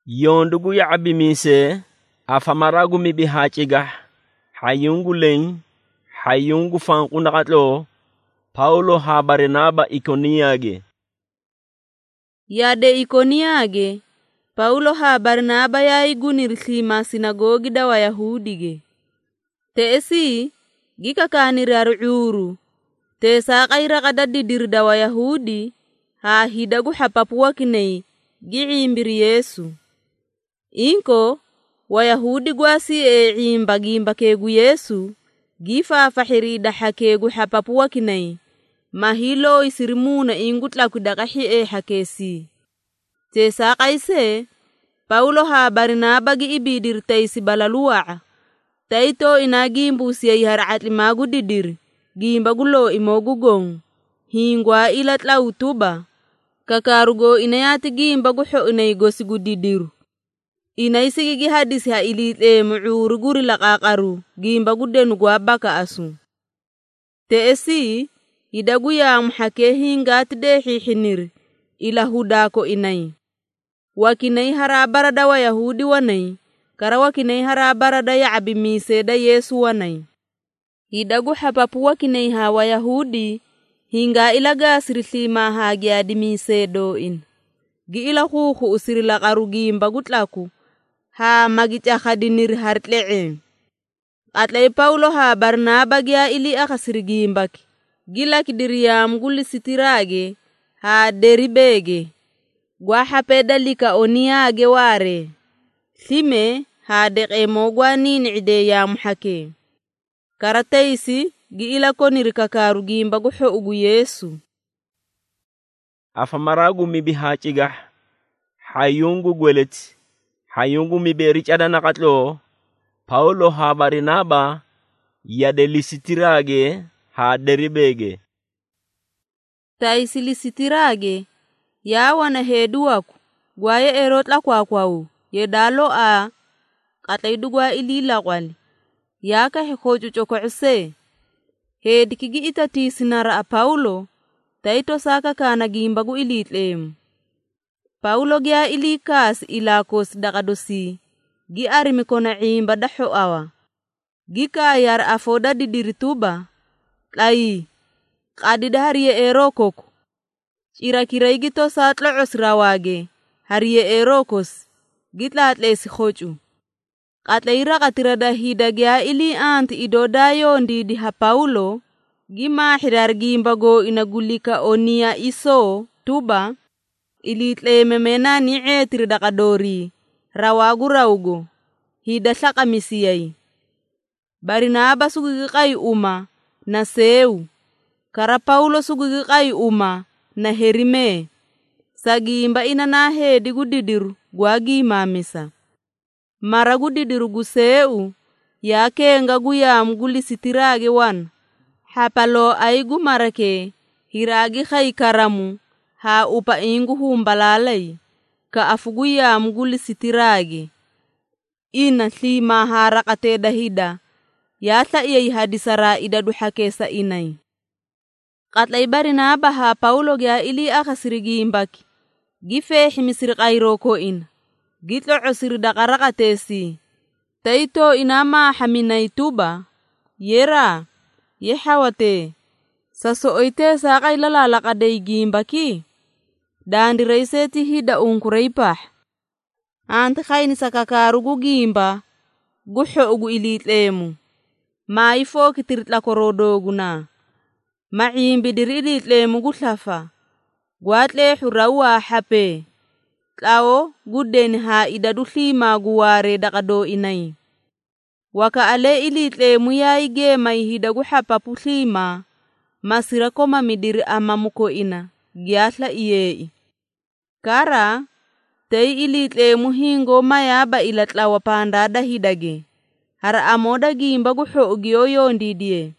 Yondugu ya abimise afamaragu mibihachiga hayungu len hayungu fangu nakatlo Paulo ha Barnaba Ikoniage. Yade Ikoniage Paulo ha Barnaba ya igunirthima sinagogi da Wayahudige. Teesi gika kaniraru uru. Teesa kaira kadadi dirda Wayahudi ha hidagu hapapuwa kinei giimbiri Yesu. Inko Wayahudi gwasi imbagimba kegu Yesu gifa fahirida hakegu hapapuwa kinei mahilo isirimuna ingutla kudakahi hakesi. Teesa kaise Paulo ha Barnaba gi ibidir taisi balaluwa taito inagimbu siya iharatli magudidir gimbagulo imogugong hingwa ilatla utuba kakarugo inayati gimbaguho inaigosigudidiru inaisigigi hadisi ha ilite muuruguri laqaqaru gimbagudenu gwabaka asu. Teesi idagu ya muhake hingati dehi hinir ila hudako inai wakinai harabara da Wayahudi wanai kara wakinai harabara da ya abimise da Yesu wanai. Idagu hapapu wakinai ha Wayahudi hinga ilaga sirithima ha giadimise doin gi ila huhu usirila qaru gimbagutlaku ha magicha khadinir hartlee. Atlay Paulo ha Barnaba gya ili akasirigimbaki gila kidiriyam guli sitirage ha deribege gwa hapeda lika oniage ware thime ha deqemo gwa nini ide ya muhake karataisi gi ila konir kakaru gimbaguho ugu Yesu. Afamaragu mibihachiga hayungu gweleti hayungu miberichada nakatlo Paulo ha Barnaba yade lisitirage ha deribege. Taisi lisitirage ya wana heduwaku gwaye erotla kwakwau yedalo a qataydugwa ilila kwali yaka hekoju chokose hedikigi itati sinara a Paulo taito saka kana gimbagu ilitlem. Paulo gya ilikas ilakos dakadosi gi arimikona imba daho awa gi kayar afoda didirituba lai qadida hariye erokoko irakirai gito satlo osrawage hariye erokos gitlatlesi khochu qatleira qatirada hidagya ili anti idodayo ndidi ha Paulo gima hirar gimbago inagulika onia iso tuba ilitle memena ni etir dakadori rawagu rawgo hida saka misiyai. Barnaba sugugi kai uma na seu kara Paulo sugugi kai uma na herime sagimba ina na hedi gudidiru gwagi mamisa maragu didiru guseu yake ngagu ya mguli sitirage wan hapalo aigu marake hiragi khai karamu ha upa ingu humbalalai ka afugu ya mguli sitirage ina thima harakate dahida yatha iya hadisara idadu hakesa inai. Qatlay Barnaba ha Paulo gya ili akasirigimbaki gife himisir qairoko ina gitlo osir daqarakatesi taito inama haminai tuba yera yehawate saso oite saqay lalalaqaday gimbaki dandireiseti hida unkureipah anti khayni sakakarugu gimba guho ugu ilitlemu maifo kitirtla korodoguna maimbi dirilitlemu gutlafa gwatle hurawa hape tlawo guden ha idadu thima guware dakado inai waka ale ilitlemu yaige mai hidagu hapapu thima masira koma midir amamuko ina gyatla iyei kara tei ilitlemu hingo mayaba ilatla wapanda da hidage hara amoda gimbagu hoogyo yondidie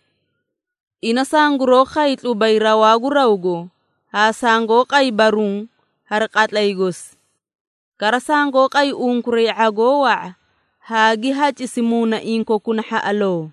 ina sanguro khaitlu bayrawagu rawgo ha sango kai barung har qatlaygos kara sango kai unkure agowa hagi hachisimuna inko kunha alo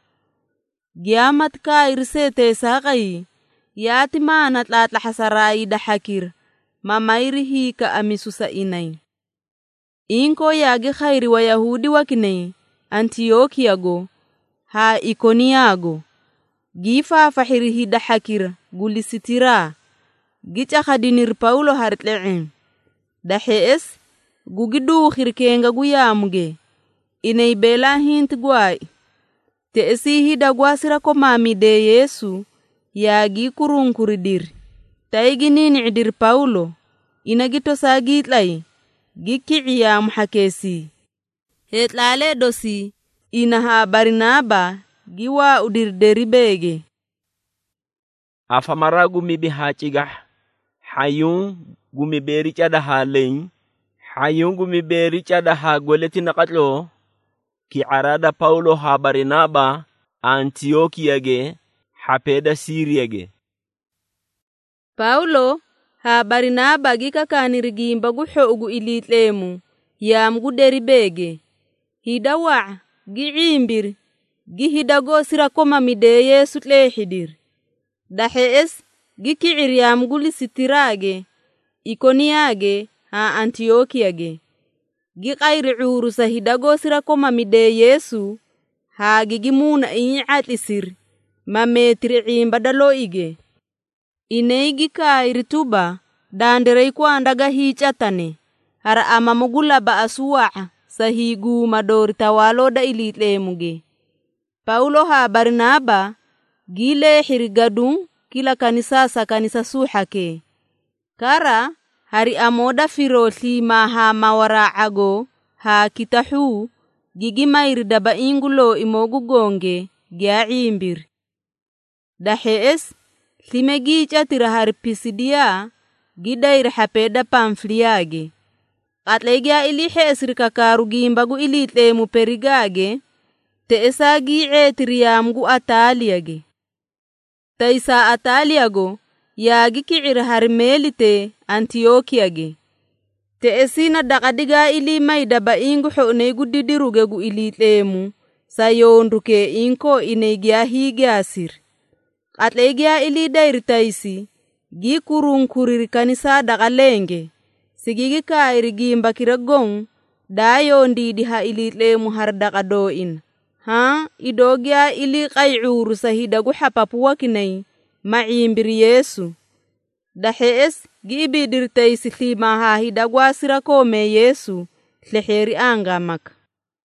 giamat kai risete saqai yati mana tlatla hasarai da hakir mamairihi ka amisusa inai. inko yagi khairi wa Yahudi wakine Antiokiago ha Ikoniago gifa fahiri hida hakira gulisitira gicha khadinir Paulo hartle'in dahes gugidu khirkenga guyamuge inay bela hint guay te esihi dagwasira ko mami de Yesu yagi kurungkuridir taigini ni'dir Paulo inagito sagitlay gikiyam hakesi hetlale dosi inaha Barnaba giwa udir deribege afamara gumi hachigah hayung gumi beri cada halein hayung gumi beri cada ha goleti nakatlo ki arada Paulo ha Barnaba Antiokia ge hapeda Syria ge Paulo ha Barnaba gika kanirigimba guho ugu ilitlemu yam guderibege hidawa giimbir gihidago sira koma mide Yesu tlehidir dahes gikir yam gulisitiraage Ikoniage ha Antiokiage giqayri urusa hidago sira koma mide Yesu ha gigimuna atlisir mametri imbadalo ige ineigi kairituba danderei kwandaga hichatane hara amamugula ba aswa sahigu madori tawalo da ilitlemuge Paulo ha Barnaba gile hirgadung kila kanisa suhake kara hari amoda firoti maha mawara ago ha kitahu gigimair daba ingulo imogu gonge giaimbir dahes limegi chatira har Pisidia gidair hapeda Pamfiliage atlegia ili hesrika karu gimbagu ilitlemu Perigage te esagi etriyamgu Ataliage taisa Ataliago yagi ki'ir har Melite Antiokiage te esina daqadiga ili maida ba ingu honegu didiruge gu ilitlemu sayonduke inko inegia higasir atlegia ili dair taisi gi kurunkurir kanisa daqalenge sigigi kairi gimba kiragong dayo ndidi ha ilitlemu har daqadoin ha idogia ili qayuru sahidagu hapapu wakinay maimbir Yesu dahes gi bidir taisi thima ha hidagwa sira kome Yesu leheri angamak